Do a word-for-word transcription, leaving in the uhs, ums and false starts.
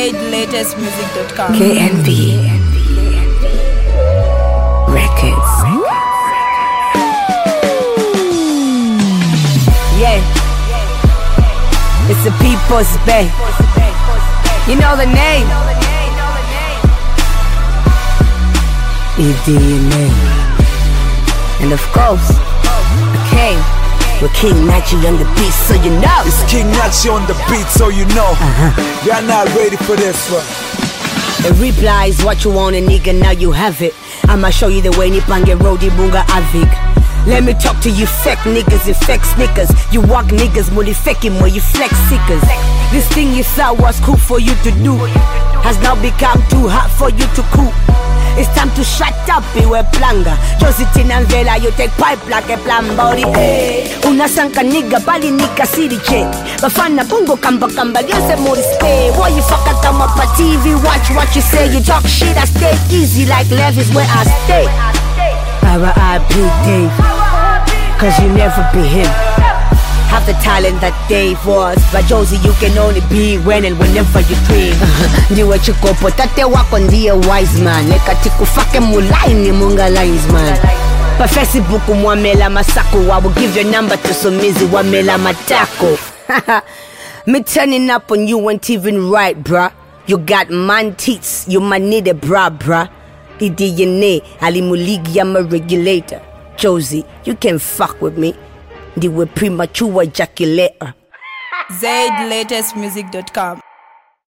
zaid latest music dot com. K N B Records. Yeah, it's the People's Bay. You know the name. E D N A. And of course, I came with King Nachi on the beat, so you know. It's King Nachi on the beat, so you know. Uh-huh. You're not ready for this one. The reply is what you want, a nigga, now you have it. I'ma show you the way Nipange Rodi Bunga Avik. Let me talk to you fake niggas and fake sneakers. You walk niggas, muli fake him, you flex seekers. This thing you thought was cool for you to do has now become too hot for you to cool. It's time to shut up, iwe planga. Josie and Vela, you take pipe like a plan body. Hey, unasanka nigga, bali nika city check. Bafana bungo kamba kamba, yose mori stay. Why you fuck at them up on T V, watch what you say. You talk shit, I stay easy like Levis where I stay. R I P Dave, cause you never be him. Have the talent that Dave was, but Josie you can only be when and whenever you dream. Ndiwe chikopo tate wako ndiye wise man. Leka tikufake mulaini munga lines man. Pa Facebook mwamela masako, I will give your number to Somizi wamela matako. Me turning up on you ain't even right, bruh. You got man teats, you man need a bra, bruh. E D N A, alimuligi I'm a regulator. Josie, you can fuck with me. They were premature ejaculator. zaid latest music dot com.